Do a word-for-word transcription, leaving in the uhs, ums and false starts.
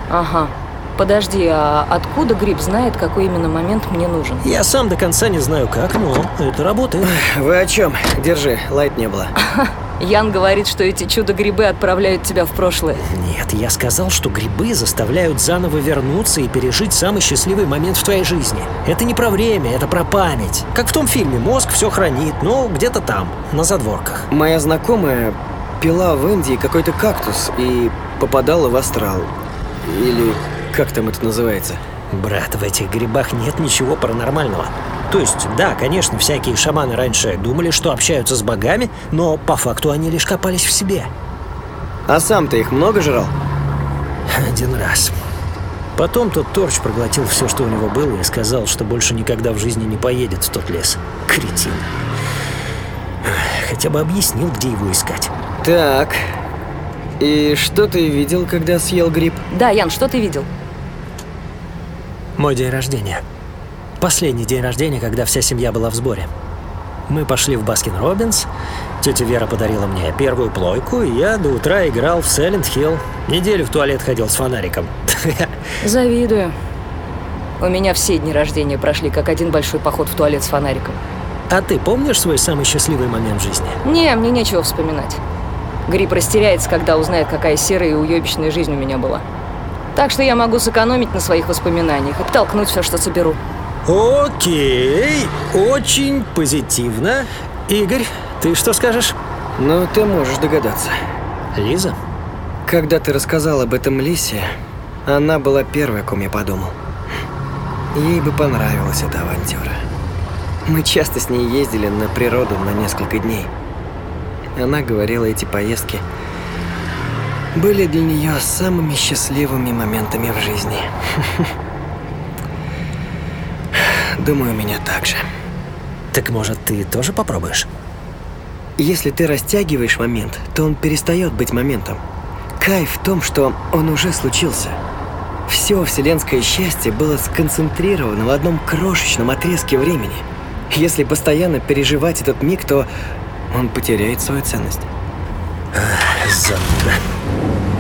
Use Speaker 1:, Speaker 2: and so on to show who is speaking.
Speaker 1: Ага. Подожди, а откуда гриб знает, какой именно момент мне нужен?
Speaker 2: Я сам до конца не знаю как, но это работает.
Speaker 3: Вы о чем? Держи, лайт не было.
Speaker 1: Ян говорит, что эти чудо-грибы отправляют тебя в прошлое.
Speaker 2: Нет, я сказал, что грибы заставляют заново вернуться и пережить самый счастливый момент в твоей жизни. Это не про время, это про память. Как в том фильме, мозг все хранит, но где-то там, на задворках.
Speaker 3: Моя знакомая пила в Индии какой-то кактус и попадала в астрал. Или как там это называется?
Speaker 2: Брат, в этих грибах нет ничего паранормального. То есть, да, конечно, всякие шаманы раньше думали, что общаются с богами, но по факту они лишь копались в себе.
Speaker 3: А сам-то их много жрал?
Speaker 2: Один раз. Потом тот торч проглотил все, что у него было, и сказал, что больше никогда в жизни не поедет в тот лес. Кретин. Хотя бы объяснил, где его искать.
Speaker 3: Так. И что ты видел, когда съел гриб?
Speaker 1: Да, Ян, что ты видел?
Speaker 2: Мой день рождения. Последний день рождения, когда вся семья была в сборе. Мы пошли в Баскин-Роббинс. Тетя Вера подарила мне первую плойку, и я до утра играл в Silent Hill. Неделю в туалет ходил с фонариком.
Speaker 1: Завидую. У меня все дни рождения прошли, как один большой поход в туалет с фонариком.
Speaker 2: А ты помнишь свой самый счастливый момент в жизни?
Speaker 1: Не, мне нечего вспоминать. Гриб растеряется, когда узнает, какая серая и уебищная жизнь у меня была. Так что я могу сэкономить на своих воспоминаниях и толкнуть все, что соберу.
Speaker 2: Окей, очень позитивно. Игорь, ты что скажешь?
Speaker 3: Ну, ты можешь догадаться.
Speaker 2: Лиза?
Speaker 3: Когда ты рассказал об этом Лисе, она была первой, о ком я подумал. Ей бы понравилась эта авантюра. Мы часто с ней ездили на природу на несколько дней. Она говорила, эти поездки были для нее самыми счастливыми моментами в жизни. Думаю, у меня так же.
Speaker 2: Так может, ты тоже попробуешь?
Speaker 3: Если ты растягиваешь момент, то он перестает быть моментом. Кайф в том, что он уже случился. Все вселенское счастье было сконцентрировано в одном крошечном отрезке времени. Если постоянно переживать этот миг, то он потеряет свою ценность.
Speaker 2: Зануда.